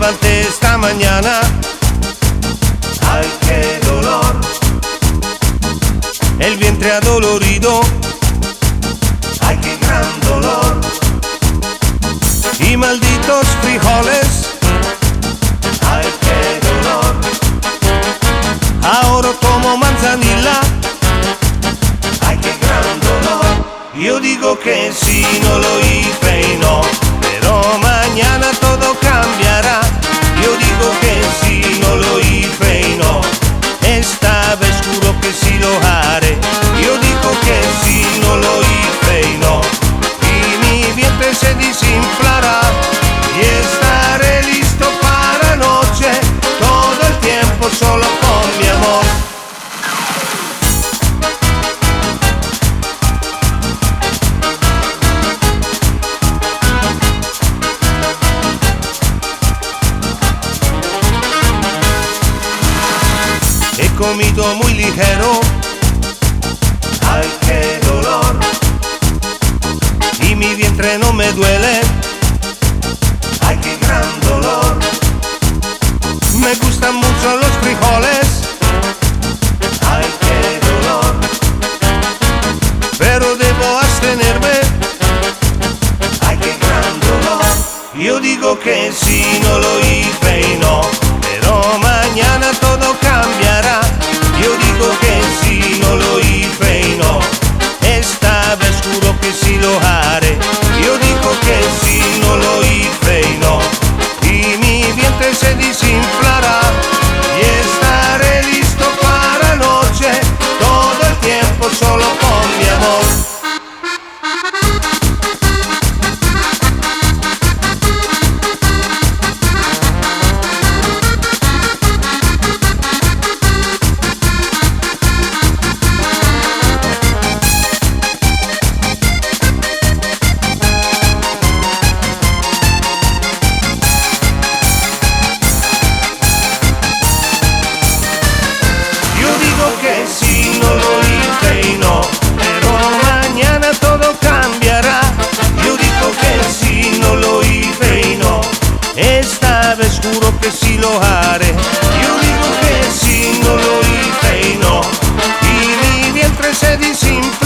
levanté esta mañana. Ay, qué dolor. El vientre adolorido. Ay, qué gran dolor. Y malditos frijoles. Ay, qué dolor. Ahora como manzanilla. Ay, qué gran dolor. Yo digo que sí, no lo hice y no, pero mañana todo cambiará. Yo digo que sí, no lo hice y no, esta vez juro que sí lo haré. Yo digo que sí, no lo hice y no, y mi vientre se desinflará y estaré listo para la noche, todo el tiempo solo con mi amor. He comido muy ligero. Ay, qué dolor. Y mi vientre no me duele. Ay, qué gran dolor. Me gustan mucho los frijoles. Ay, qué dolor. Pero debo abstenerme. Ay, qué gran dolor. Yo digo que sí, no lo hice y no, pero mañana todo cambiará. Yo digo que sí, no lo hice y no, esta vez juro que sí lo haré. Yo digo que sí, no lo hice y no, y mi vientre se desinflará y estaré listo para la noche, todo el tiempo solo con mi amor. Que sí, no lo hice y no, pero mañana todo cambiará. Yo digo que sí, no lo hice y no, esta vez juro que sí lo haré. Yo digo que sí, no lo hice y no, y mi vientre se desinfla.